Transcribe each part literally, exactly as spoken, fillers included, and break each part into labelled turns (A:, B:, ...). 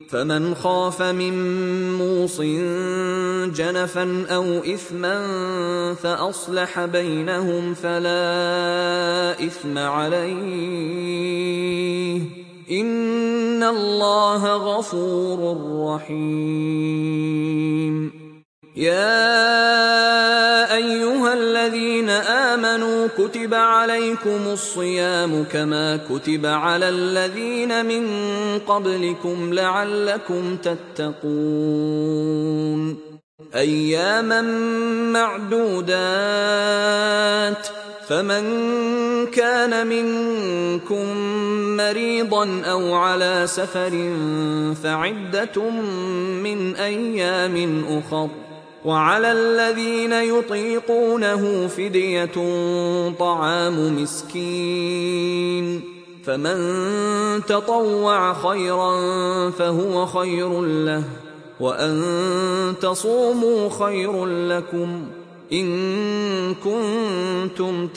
A: فمن خاف من موص جنفا أو إثما فأصلح بينهم فلا إثم عليه إن الله غفور رحيم. يا أيها الذين آمنوا كتب عليكم الصيام كما كتب على الذين من قبلكم لعلكم تتقون أياما معدودات فمن كان منكم مريضا أو على سفر فعدة من أيام أخر وعلى الذين يطيقونه فدية طعام مسكين فمن تطوع خيرا فهو خير له وأن تصوموا خير لكم إن كنتم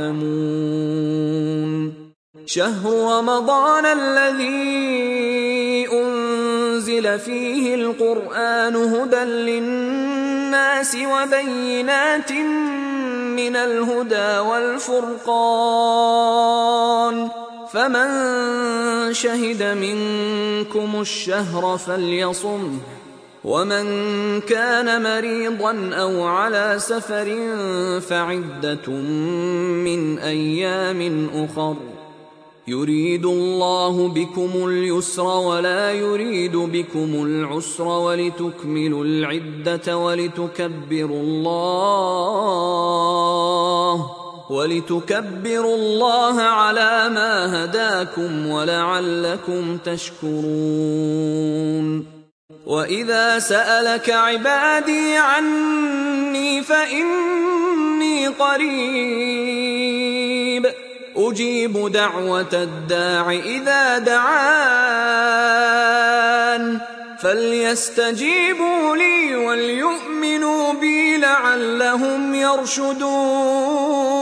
A: تعلمون. شهر رمضان الذي أنزل فيه القرآن هدى للناس وبينات من الهدى والفرقان فمن شهد منكم الشهر فليصمه ومن كان مريضا أو على سفر فعدة من أيام أخر يريد الله بكم اليسر ولا يريد بكم العسر ولتكملوا العدة ولتكبروا الله ولتكبروا الله على ما هداكم ولعلكم تشكرون. وإذا سألك عبادي عني فإني قريب أجيب دعوة الداع إذا دعان فليستجيبوا لي وليؤمنوا بي لعلهم يرشدون.